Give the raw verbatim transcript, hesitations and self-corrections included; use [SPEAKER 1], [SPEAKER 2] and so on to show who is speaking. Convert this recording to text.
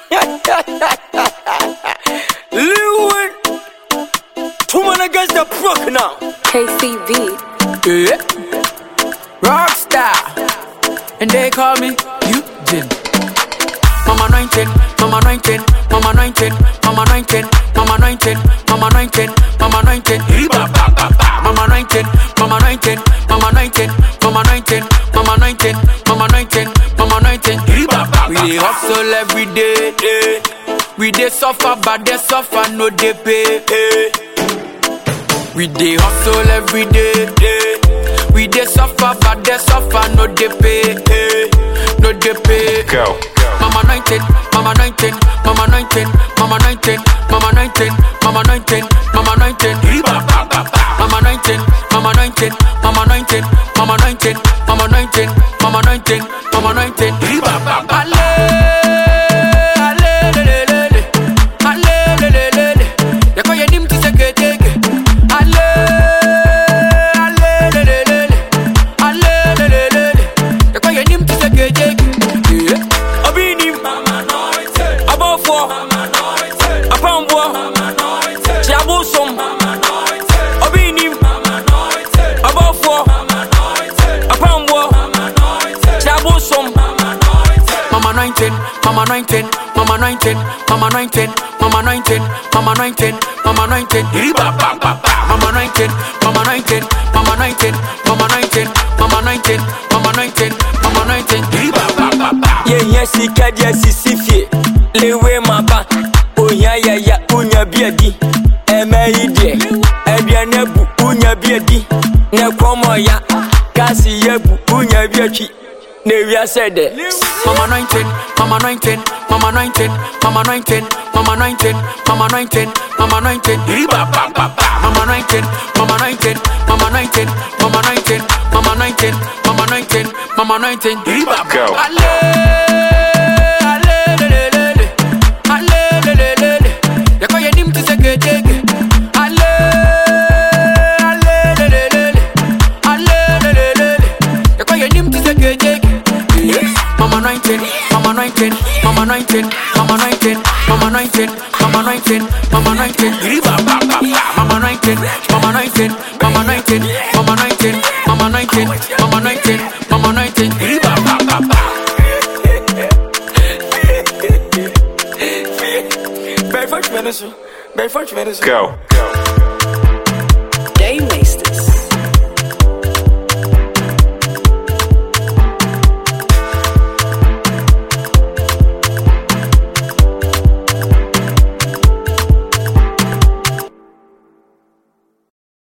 [SPEAKER 1] Lewin, two men against the brook now.
[SPEAKER 2] K C V.
[SPEAKER 1] Yeah. Rockstar, and they call me Eugene. Mama nineteen, Mama nineteen, Mama nineteen, Mama nineteen, Mama nineteen, Mama nineteen, Mama nineteen, Mama nineteen, Mama nineteen, Mama nineteen, Mama nineteen, Mama nineteen, Mama nineteen, Mama nineteen. We dey hustle every day, eh. We dey suffer, but they suffer no dey pay. Eh. We dey hustle every day, eh. We dey suffer, but they suffer no dey pay. Eh. No dey pay.
[SPEAKER 3] Go.
[SPEAKER 1] Mama nineteen, Mama nineteen, Mama nineteen, Mama nineteen, Mama nineteen, Mama nineteen, Mama nineteen, Mama nineteen, Mama nineteen, Mama nineteen, Mama nineteen, Mama nineteen, Mama nineteen, Mama nineteen. Ale, ale, le, le, le, ale, le, le, le, le. They call your name to say get it. Ale, ale, le, le, le, le, ale, le, le, le, le. They call your name to say get it. Abinim, above four, upon war, Jabusum, Abinim, above four, upon war, Jabusum, Mama nineteen, Mama nineteen, Mama nineteen, Mama nineteen, Mama nineteen, Mama nineteen, Mama nineteen, Mama nineteen, Mama nineteen, Mama nineteen, Mama nineteen, Mama nineteen, Mama nineteen, Mama nineteen. Yeah, yes, he can't yes, he see fear. Lewe maba, oh yeah, yeah, yeah, unya biadi. Eme idie, ebia nebu, unya biadi. Ne komo ya, kasi yebu, unya biachi. Nevia said it. Mama nineteen, Mama nineteen, Mama nineteen, Mama nineteen, Mama nineteen, Mama nineteen, Mama nineteen, Mama nineteen, Mama nineteen, Mama nineteen, Mama nineteen, Mama nineteen, Mama nineteen, Mama nineteen.
[SPEAKER 3] Go.
[SPEAKER 1] Ale, ale, le, le, le, ale, le, le, le, le. They call your name to say get it. Ale, ale, le, le, le, le, ale, le, le, le, le. They call your name to say get it. Mama nineteen, Mama nineteen, Mama nineteen, Mama nineteen, Mama nineteen, Mama nineteen, Mama nineteen, Mama nineteen, Mama nineteen, Mama nineteen, Mama nineteen, Mama nineteen, Mama nineteen, Mama nineteen. Very fortunate, very fortunate.
[SPEAKER 3] Go. Go.